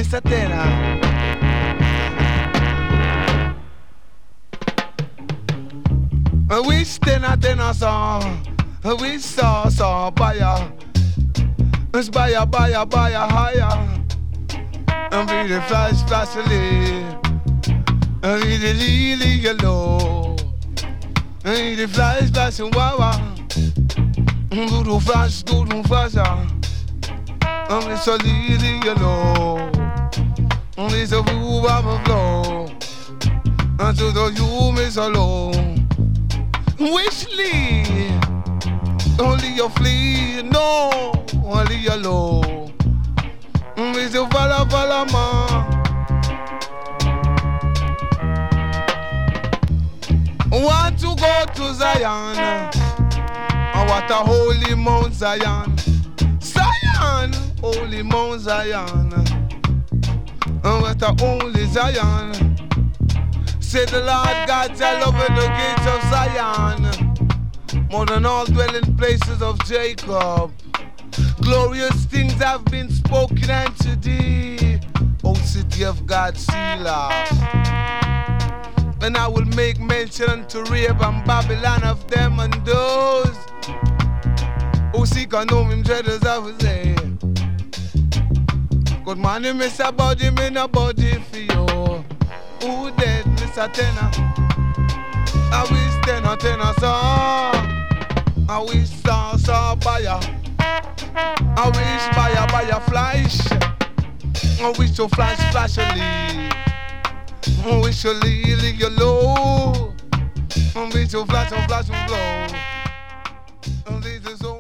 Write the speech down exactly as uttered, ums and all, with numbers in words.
Mister Tenor. We tenor tenor song. We saw saw buyer. It's buyer buyer buyer higher. And we the flash flash live. And we the lily yellow. And we the flash flash and wawa. Do do flash do do flash. And we so lily yellow. And we so blue bubble flow. And to the you miss alone. Wishly, only your flee, no, only your low. Miss you follow, follow, ma. Want to go to Zion? I want a holy Mount Zion. Zion, holy Mount Zion. I want a holy Zion. Say the Lord God shall open the gates of Zion, more than all dwelling places of Jacob. Glorious things have been spoken unto thee, O city of God, Selah. And I will make mention unto Rahab and Babylon of them and those who seek and know him dreaders of his name. Good morning, Mister Body, me no body for you. Who dead, Mister Tenor? I wish tenor, tenor song. I wish saw, saw buyer. I wish buyer, buyer flash. I wish you flash, flash a lead. I wish you lead, lead your low. I wish you flash, flash and blow. And this is